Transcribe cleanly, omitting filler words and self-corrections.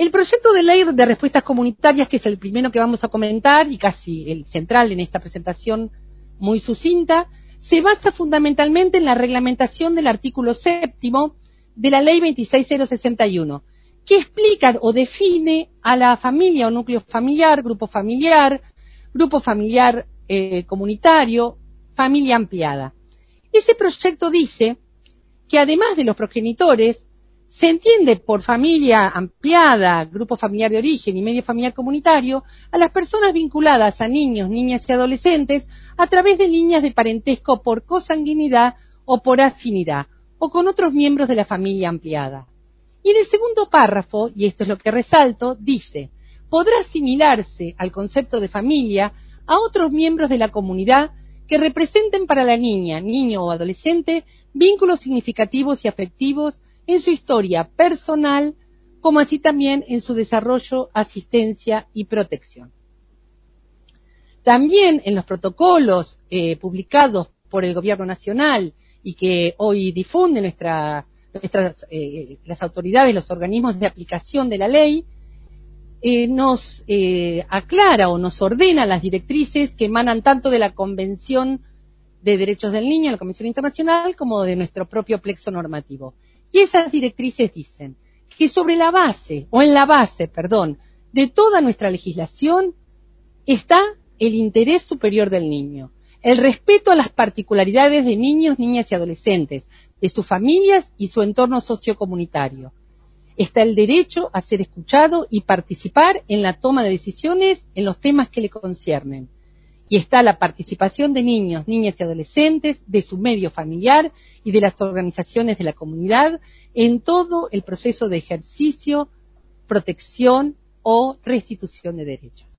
El proyecto de ley de respuestas comunitarias, que es el primero que vamos a comentar y casi el central en esta presentación muy sucinta, se basa fundamentalmente en la reglamentación del artículo 7º de la Ley 26061, que explica o define a la familia o núcleo familiar, grupo familiar comunitario, familia ampliada. Ese proyecto dice que además de los progenitores, se entiende por familia ampliada, grupo familiar de origen y medio familiar comunitario, a las personas vinculadas a niños, niñas y adolescentes a través de líneas de parentesco por consanguinidad o por afinidad, o con otros miembros de la familia ampliada. Y en el segundo párrafo, y esto es lo que resalto, dice, podrá asimilarse al concepto de familia a otros miembros de la comunidad que representen para la niña, niño o adolescente vínculos significativos y afectivos en su historia personal, como así también en su desarrollo, asistencia y protección. También en los protocolos publicados por el Gobierno Nacional y que hoy difunden las autoridades, los organismos de aplicación de la ley, nos aclara o nos ordena las directrices que emanan tanto de la Convención de Derechos del Niño, la Convención Internacional, como de nuestro propio plexo normativo. Y esas directrices dicen que en la base, de toda nuestra legislación está el interés superior del niño, el respeto a las particularidades de niños, niñas y adolescentes, de sus familias y su entorno sociocomunitario. Está el derecho a ser escuchado y participar en la toma de decisiones en los temas que le conciernen. Y está la participación de niños, niñas y adolescentes, de su medio familiar y de las organizaciones de la comunidad en todo el proceso de ejercicio, protección o restitución de derechos.